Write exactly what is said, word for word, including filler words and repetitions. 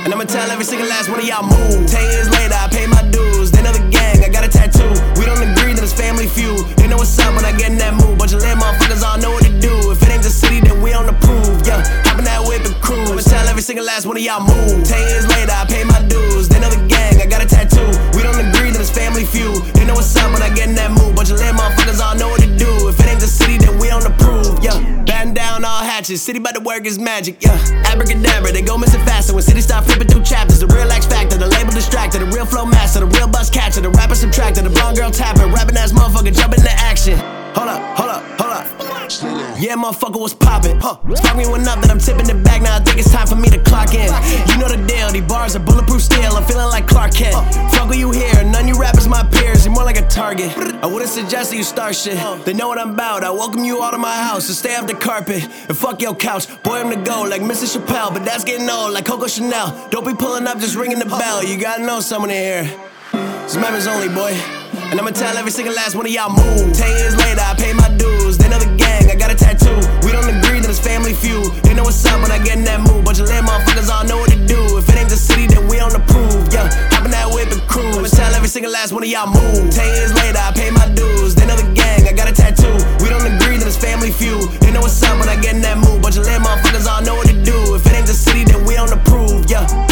And I'ma tell every single last one of y'all move. Ten years later, I pay my dues. They know the gang, I got a tattoo. We don't agree that it's family feud. They know what's up when I get in that mood. Bunch of lit motherfuckers all know what to do. If it ain't the city, then we on the prove. Yeah, hop in that whip and cruise. I'ma tell every single last one of y'all move. Ten years later, I pay my dues. They know the gang, I got a tattoo. We don't agree that it's family feud. They know what's up when I get in that mood. Bunch of lit motherfuckers all know what to do. If it ain't the city, then we on the prove. Yeah, batten down all hatches. City by the work is magic. Yeah, abracadabra, they go missing faster when cities start flipping through chapters. The real X factor, the label distractor, the real flow master, the real bus catcher, the rapper subtractor, the blonde girl tapper, rapping ass motherfucker jumping into action. Hold up, hold up, hold up. Yeah, motherfucker, what's poppin'? Huh. Spark me one up that I'm tipping it back. Now I think it's time for me to clock in. You know the deal, these bars are bulletproof steel. I'm feeling like Clark Kent. Fuck with you here, none you rappers my peers. You're more like a target. I wouldn't suggest that you start shit. They know what I'm about. I welcome you all to my house, so stay off the carpet and fuck your couch. Boy, I'm the go like Mister Chappelle, but that's getting old like Coco Chanel. Don't be pulling up, just ringing the bell. You gotta know someone in here. It's members only, boy. And I'ma tell every single last one of y'all move. Ten years later, I pay my dues. They know the gang, I got a tattoo. We don't agree that it's family feud. They know what's up when I get in that mood. Bunch of lit motherfuckers all know what to do. If it ain't the city, then we on the prove. Yeah, hop in that whip and cruise. I'ma tell every single last one of y'all move. Ten years later, I pay my dues. They know the gang, I got a tattoo. We don't agree that it's family feud. They know what's up when I get in that mood. Bunch of lit motherfuckers all know what to do. If it ain't the city, then we on the prove. Yeah.